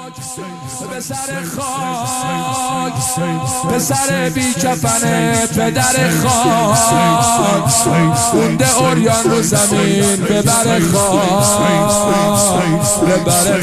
به سر خاک، به سر بی کفن پدر خاک، مونده اوریان رو زمین ببر خاک، ببر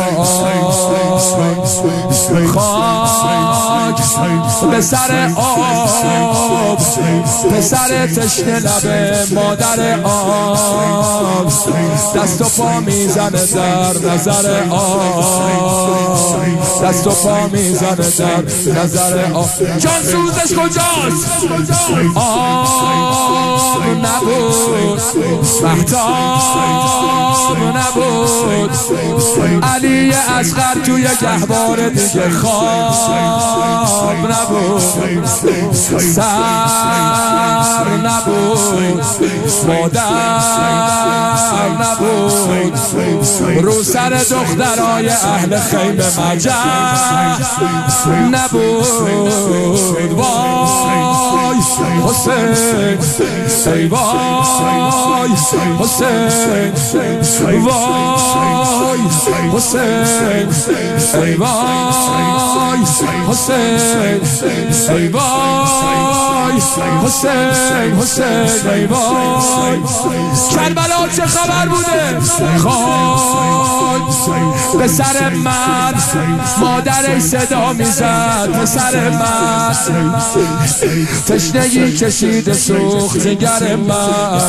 خاک، به سر آب، به سر تشنه لب مادر آب، دست و پا میزنه در نظر آب، دست و پا میزنه در نظر آب. جان سوزش کجاست؟ آب نبود، مهتاب نبود، علی اصغر توی گهواره دیگه خواب نبود، سر نبود، مادر نبود، رو سر دخترای اهل خیمه مجد نبود. وای حسین، ای وای حسین، وای حسین، ای وای حسین، ای وای حسین، حسین ای وای. کربلا چه خبر بوده؟ خاک به سر من، مادرش صدا میزد به سر من، تشنگی کشید سوخت جگر من،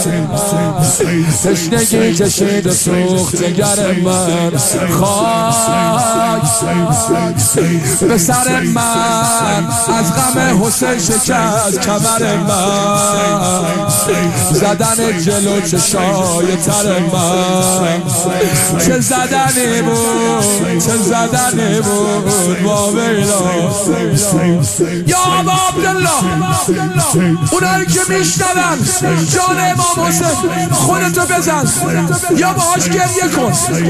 تشنگی کشید سوخت جگر من. خاک به سر من، از غم حسین شکست کمر من، زدن جلو چشای تر من، چه زدنی بود، چه زدنی بود با ویلا. یا ابا عبدالله، اونایی که میشنون جان امام حسین خودتو بزن یا باهاش گریه کن.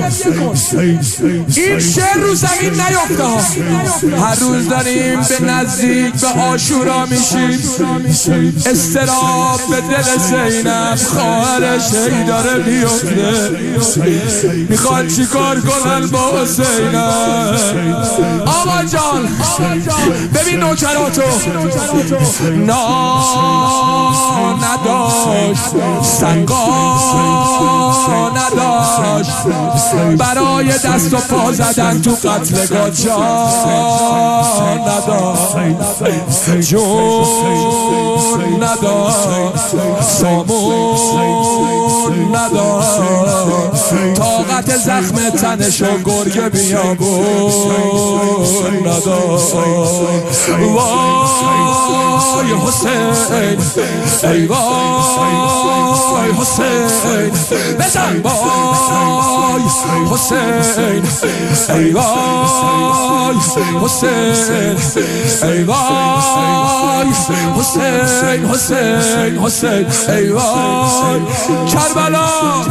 این شعر رو زمین نیفته ها. هر روز داریم به نزدیک به عاشورا میشیم، استراب به دل زینب خواهرش هی داره میفته، میخواد چی کار کنن با حسینم. آقا جان ببین نوکراتو، نداشت، سنگا نداشت، برای دست و پا زدن تو قتلگاه جان نداشت، جون نداشت، سامون نداشت، طاقت زخم تنشو گرگ بیابون نداشت. وای حسین، ای وای حسین، بزن وای حسین، ای وای حسین، ای وای حسین، حسین، حسین ای وای. کربلا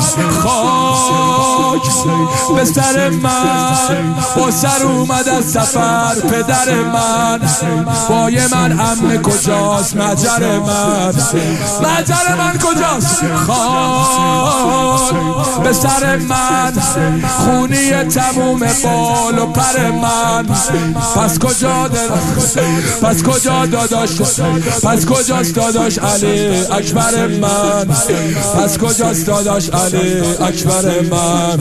خاک به سر من، با سر اومد از سفر پدر من، بای من عمه کجاست؟ مجر من، مجر من کجاست؟ خاک به سر من، خونی تموم بال و پر من. پس کجا پس کجا داداش؟ پس کجاست داداش علی اکبر من؟ پس کجاست داداش علی اکبر من؟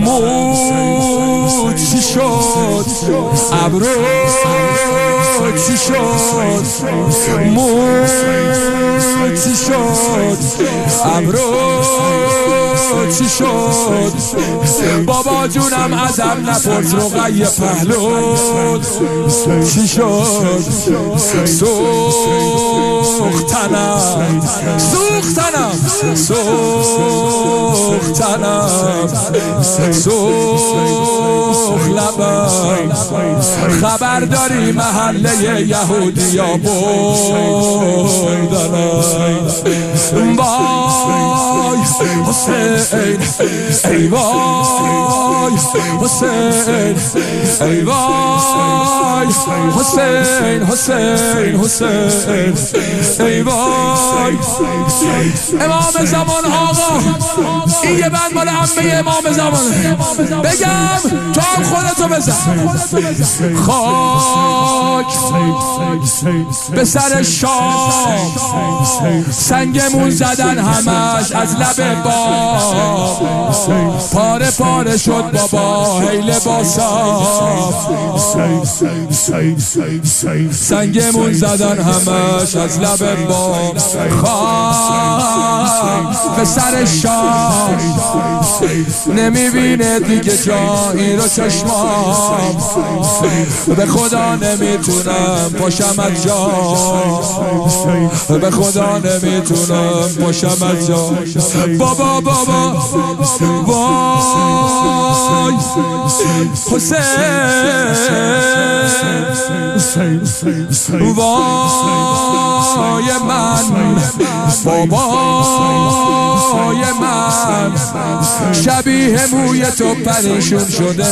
مو چی شد؟ ابرو چی شد؟ مو چی شد؟ ابرو چی شد؟ بابا جونم ازم نپرس رقیه پهلو چی شد؟ سوختنم، سوختنم، سوختنم، سوخت لبم، خبرداری محله یهودیا بردن وای حسین ای وای حسین ای وای حسین حسین حسین ای وای امام زمان آقا این یه بند مال عمه امام زمان بگم تو هم خودتو بزن خاک به سر شام سنگمون زدن همش از لب بام پاره پاره شد بابا هی لباسام سنگمون زدن همش از لب بام خاک به سر شام نمیبینه دیگه جایی رو چشمام به خدا نمیتونم پاشم از جا به خدا نمیتونم پاشم از جا بابا بابا وای حسین وای من بابای من شبیه موی تو پریشون شده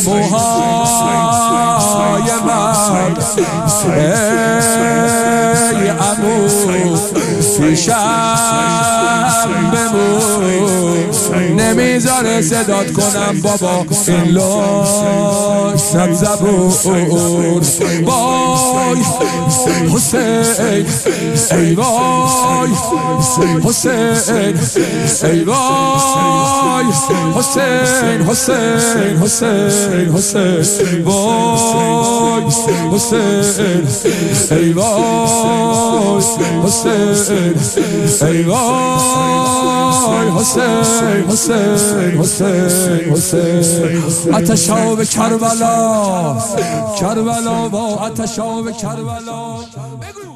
موهای من ای عمو پیشم بمون نمیذاره صدات کنم بابا این لاشت زبون وای حسین ای وای حسین ای وای حسین حسین حسین حسین وای حسین ای وای حسین ای وای حسین حسین حسین حسین آتشاب کربلا کربلا با آتشاب کربلا